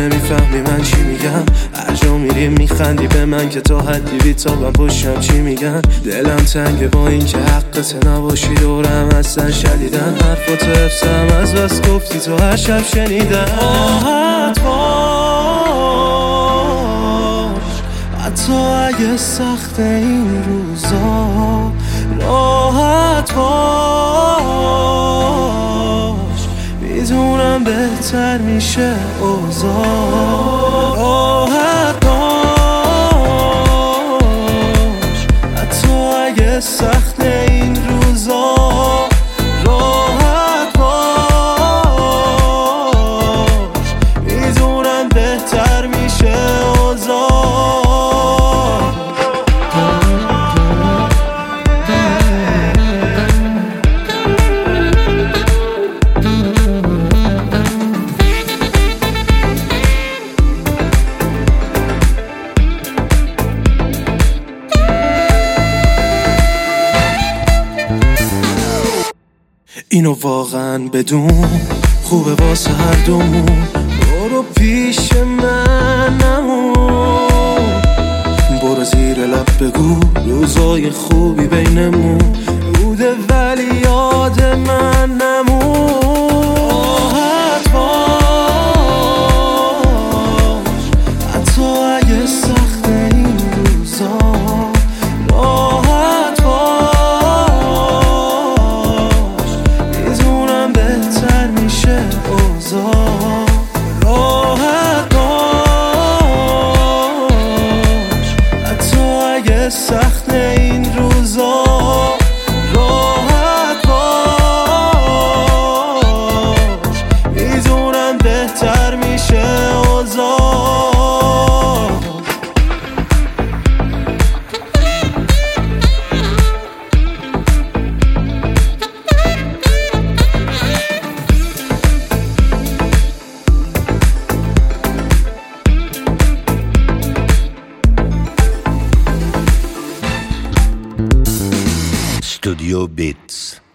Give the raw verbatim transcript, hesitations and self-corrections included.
نمیفهمی من چی میگم. هر جا میری میخندی به من که تا حدی بیتابم پشتم چی میگن. دلم تنگه با این که حقت نباشی دورم اصلا شدیدن. حرفات حفظم از بس گفتی تو هر شب شنیدن. راحت باش حتی اگه سخت این روزا. راحت باش میدونم بهتر میشه اوضاع. راحت باش حتی اگه سخت این روزا. راحت باش میدونم بهتر میشه اوضاع. اینو واقعا بدون خوبه واسه هر دومون. برو پیش من نمون، برو زیر لب بگو روزای خوبی بینمون بوده ولی یاد من نمون. راحت باش حتی اگه سخت این روزا. راحت باش میدونم بهتر میشه اوضاع. راحت باش حتی اگه سخت این روزا. راحت باش میدونم بهتر میشه اوضاع. Studio Beats.